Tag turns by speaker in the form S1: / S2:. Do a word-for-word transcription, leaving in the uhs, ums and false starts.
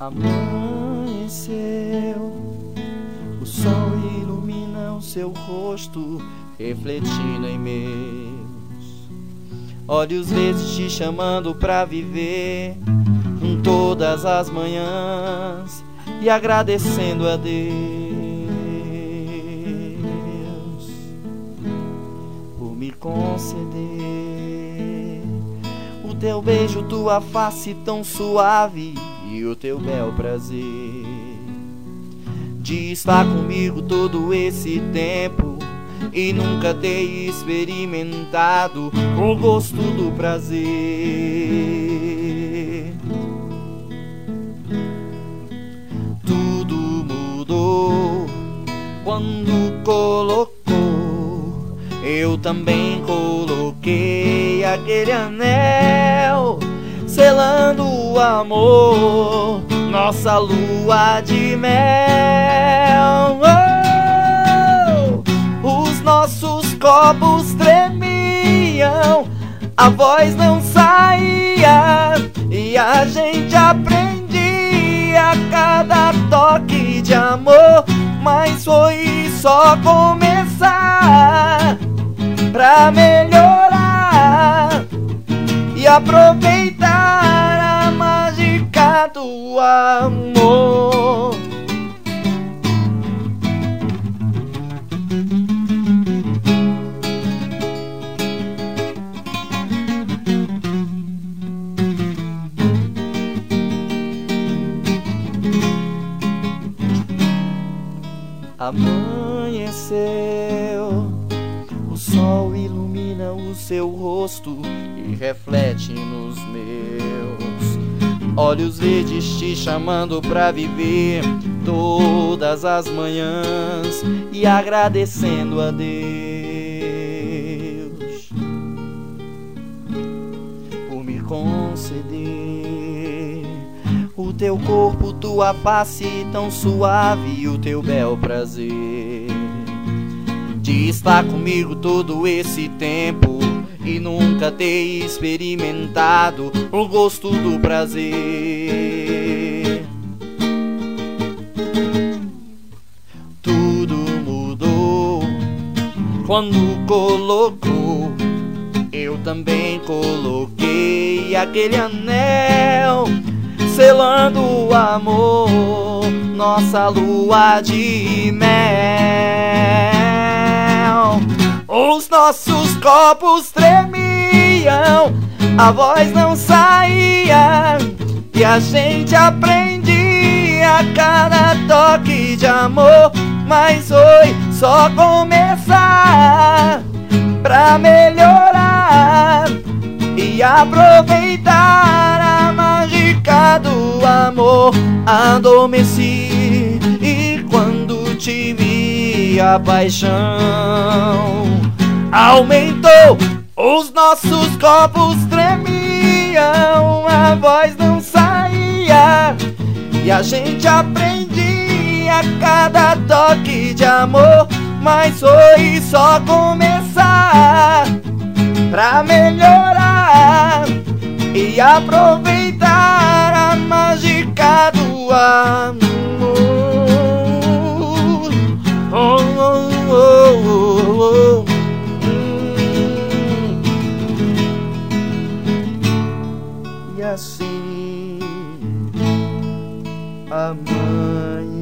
S1: Amanheceu, o sol ilumina o seu rosto, refletindo em meus olhos verdes, te chamando pra viver em todas as manhãs e agradecendo a Deus por me conceder o teu beijo, tua face tão suave e o teu bel prazer de estar comigo todo esse tempo e nunca ter experimentado o gosto do prazer. Tudo mudou quando colocou, eu também coloquei aquele anel, selando o amor, nossa lua de mel. Oh, os nossos copos tremiam, a voz não saía e a gente aprendia a cada toque de amor. Mas foi só começar pra melhorar e aproveitar a mágica do amor. Amanheceu, o sol ilumina o seu rosto e reflete nos meus olhos verdes, te chamando pra viver todas as manhãs e agradecendo a Deus por me conceder o teu corpo, tua face tão suave e o teu bel prazer de estar comigo todo esse tempo e nunca ter experimentado o gosto do prazer. Tudo mudou quando colocou, eu também coloquei aquele anel, selando o amor, nossa lua de mel. Os nossos copos tremiam, a voz não saía e a gente aprendia a cada toque de amor. Mas foi só começar pra melhorar e aproveitar a mágica do amor. Adormeci e quando te vi a paixão aumentou. Os nossos copos tremiam, a voz não saía e a gente aprendia a cada toque de amor. Mas foi só começar pra melhorar e aproveitar a mágica do amor. Oh, oh, oh, oh, oh. Hum. E assim amanhã